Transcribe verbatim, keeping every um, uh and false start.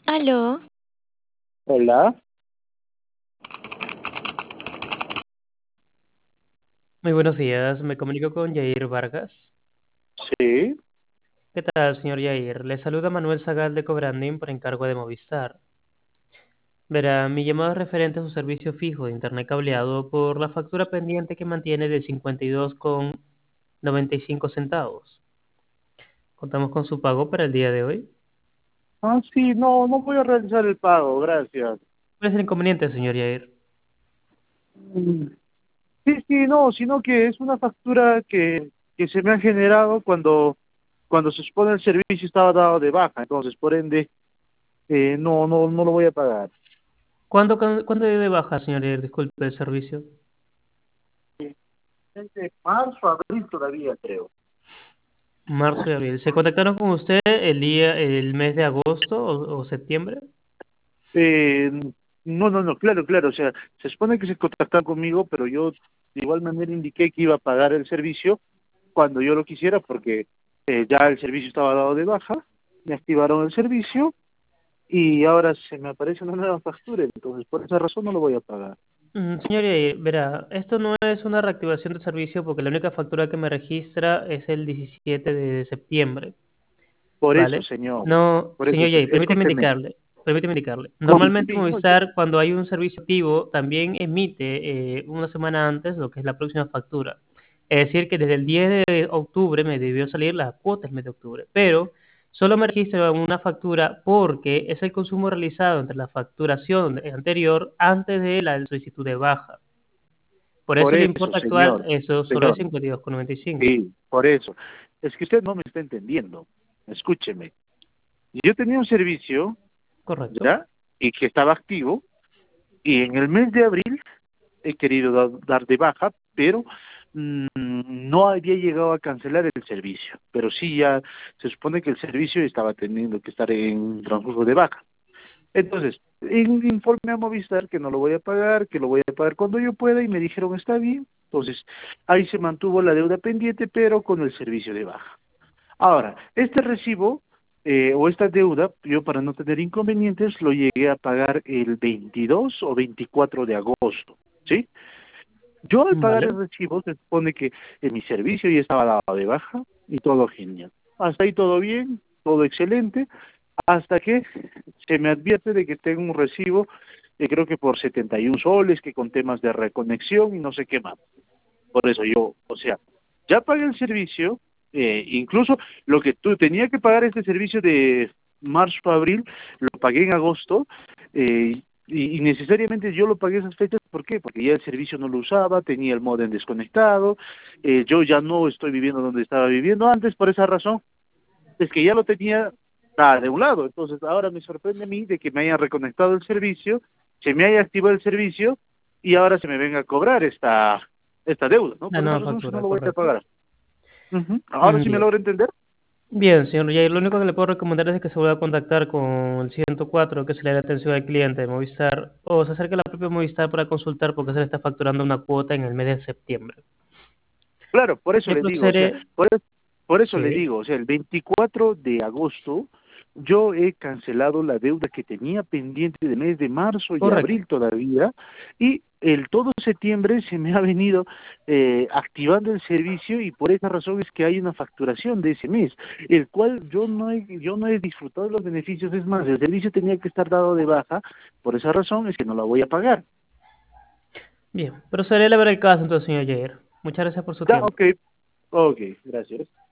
Aló, Hola, Muy buenos días, me comunico con Yair Vargas. sí. ¿Qué tal, señor Yair? Le saluda Manuel Zagal de Cobranding por encargo de Movistar. Verá, mi llamado es referente a su servicio fijo de internet cableado por la factura pendiente que mantiene de cincuenta y dos con noventa y cinco centavos. Contamos con su pago para el día de hoy. Ah, sí, no, no voy a realizar el pago, gracias. ¿Cuál es el inconveniente, señor Yair? Mm, Sí, sí, no, sino que es una factura que, que se me ha generado cuando, cuando se supone el servicio estaba dado de baja, entonces por ende eh, no, no, no lo voy a pagar. ¿Cuándo, cuándo, cuándo dio de baja, señor Yair? Disculpe el servicio. Es de marzo, abril todavía creo. Marzo y abril. ¿Se contactaron con usted el día, el mes de agosto o, o septiembre? Eh, no, no, no, claro, claro, o sea, se supone que se contactaron conmigo, pero yo de igual manera indiqué que iba a pagar el servicio cuando yo lo quisiera porque eh, ya el servicio estaba dado de baja, me activaron el servicio y ahora se me aparece una nueva factura, entonces por esa razón no lo voy a pagar. Mm, Señor Yair, verá, esto no es una reactivación de servicio porque la única factura que me registra es el diecisiete de septiembre, Por eso, ¿vale? señor, No, por eso, señor Yair, permíteme escúcheme, indicarle, permíteme indicarle. Normalmente confíe, no, yo- Movistar, cuando hay un servicio activo, también emite eh, una semana antes lo que es la próxima factura. Es decir, que desde el diez de octubre me debió salir la cuota del mes de octubre, pero solo me registra una factura porque es el consumo realizado entre la facturación anterior antes de la solicitud de baja. Por por eso el eso, importe actual, señor, eso solo es señor, cincuenta y dos con noventa y cinco. sí, por eso. Es que usted no me está entendiendo, escúcheme. Yo tenía un servicio, Correcto. ¿ya? Y que estaba activo, y en el mes de abril he querido da- dar de baja, pero mm, no había llegado a cancelar el servicio, pero sí ya se supone que el servicio estaba teniendo que estar en transcurso de baja. Entonces, in- informé a Movistar que no lo voy a pagar, que lo voy a pagar cuando yo pueda y me dijeron está bien. Entonces, ahí se mantuvo la deuda pendiente, pero con el servicio de baja. Ahora, este recibo eh, o esta deuda, yo para no tener inconvenientes, lo llegué a pagar el veintidós o veinticuatro de agosto, ¿sí? Yo al pagar Vale. el recibo se supone que en mi servicio ya estaba dado de baja y todo genial. Hasta ahí todo bien, todo excelente, hasta que se me advierte de que tengo un recibo, eh, creo que por setenta y uno soles, que con temas de reconexión y no sé qué más. Por eso yo, o sea, ya pagué el servicio, eh, incluso lo que tú tenía que pagar este servicio de marzo a abril, lo pagué en agosto, eh, y, y necesariamente yo lo pagué esas fechas, ¿por qué? Porque ya el servicio no lo usaba, tenía el modem desconectado, eh, yo ya no estoy viviendo donde estaba viviendo antes, por esa razón, es que ya lo tenía ah, de un lado, entonces ahora me sorprende a mí de que me hayan reconectado el servicio, se me haya activado el servicio y ahora se me venga a cobrar esta, esta deuda, ¿no? La Por esa nueva razón si no factura, lo voy a correcto. pagar. Ujú. Ahora Mm, sí me Bien. logra entender. Bien, señor Yair, lo único que le puedo recomendar es que se vuelva a contactar con el ciento cuatro, que es la de atención al cliente de Movistar, o se acerque a la propia Movistar para consultar porque se le está facturando una cuota en el mes de septiembre. Claro, por eso Yo le digo, o sea, procederé, por, es- por eso le sí, digo, o sea, el veinticuatro de agosto yo he cancelado la deuda que tenía pendiente de mes de marzo y correcto. abril todavía, y el todo septiembre se me ha venido eh, activando el servicio y por esa razón es que hay una facturación de ese mes, el cual yo no he, yo no he disfrutado de los beneficios, es más, el servicio tenía que estar dado de baja, por esa razón es que no la voy a pagar. Bien, procederé a ver el caso entonces, señor Yair. Muchas gracias por su Ya, tiempo. ok, ok, gracias.